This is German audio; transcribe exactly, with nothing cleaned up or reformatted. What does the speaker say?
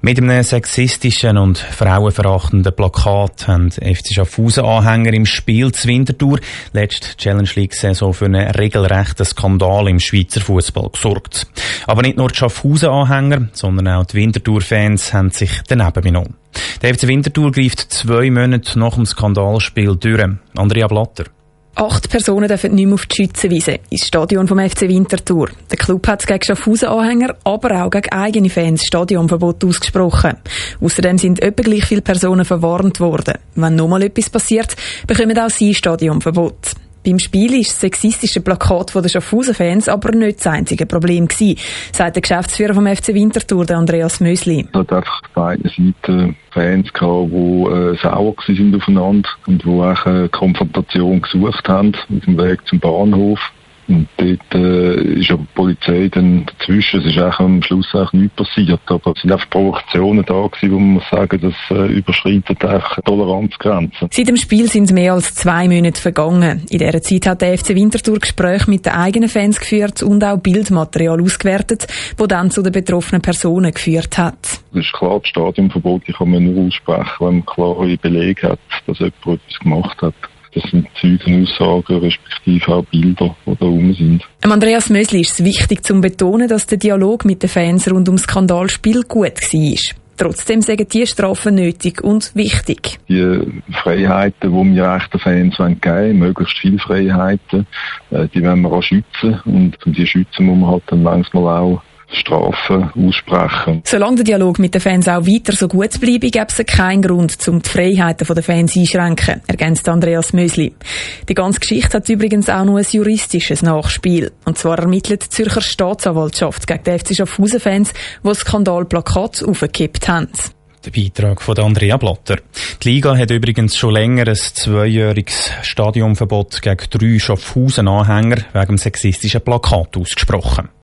Mit einem sexistischen und frauenverachtenden Plakat haben F C Schaffhausen-Anhänger im Spiel zu Winterthur letzte Challenge League-Saison für einen regelrechten Skandal im Schweizer Fußball gesorgt. Aber nicht nur die Schaffhausen-Anhänger, sondern auch die Winterthur-Fans haben sich daneben benommen. Der F C Winterthur greift zwei Monate nach dem Skandalspiel durch. Andrea Blatter. Acht Personen dürfen nicht mehr auf die Schützenwiese ins Stadion vom F C Winterthur. Der Club hat gegen Schaffhausen-Anhänger, aber auch gegen eigene Fans Stadionverbot ausgesprochen. Außerdem sind etwa gleich viele Personen verwarnt worden. Wenn nochmal etwas passiert, bekommen auch sie Stadionverbot. Beim Spiel war das sexistische Plakat der Schaffhausen-Fans aber nicht das einzige Problem gewesen, sagt der Geschäftsführer vom F C Winterthur, der Andreas Mösli. Es hat einfach auf beiden Seiten Fans gehabt, die äh, sauer sind aufeinander und die auch eine Konfrontation gesucht haben auf dem Weg zum Bahnhof. Und dort äh, ist aber die Polizei dann dazwischen. Es ist auch am Schluss auch nichts passiert. Aber es sind einfach Provokationen da gewesen, wo man muss sagen, das äh, überschreitet einfach Toleranzgrenzen. Seit dem Spiel sind mehr als zwei Monate vergangen. In dieser Zeit hat der F C Winterthur Gespräche mit den eigenen Fans geführt und auch Bildmaterial ausgewertet, das dann zu den betroffenen Personen geführt hat. Es ist klar, das Stadionverbot kann man nur aussprechen, wenn man klare Belege hat, dass jemand etwas gemacht hat. Das sind Zeugenaussagen, respektive auch Bilder, die da rum sind. Andreas Mösli ist es wichtig zu betonen, dass der Dialog mit den Fans rund ums Skandalspiel gut war. Trotzdem sagen die Strafen nötig und wichtig. Die Freiheiten, die wir eigentlich den Fans geben wollen, möglichst viele Freiheiten, die wollen wir auch schützen. Und um die schützen muss man halt dann manchmal auch Strafen aussprechen. Solange der Dialog mit den Fans auch weiter so gut bleibe, gäbe es keinen Grund, um die Freiheiten der Fans einzuschränken, ergänzt Andreas Mösli. Die ganze Geschichte hat übrigens auch noch ein juristisches Nachspiel. Und zwar ermittelt die Zürcher Staatsanwaltschaft gegen die F C Schaffhausen-Fans, die das Skandalplakat aufgekippt haben. Der Beitrag von Andrea Blatter. Die Liga hat übrigens schon länger ein zweijähriges Stadionverbot gegen drei Schaffhausen-Anhänger wegen dem sexistischen Plakat ausgesprochen.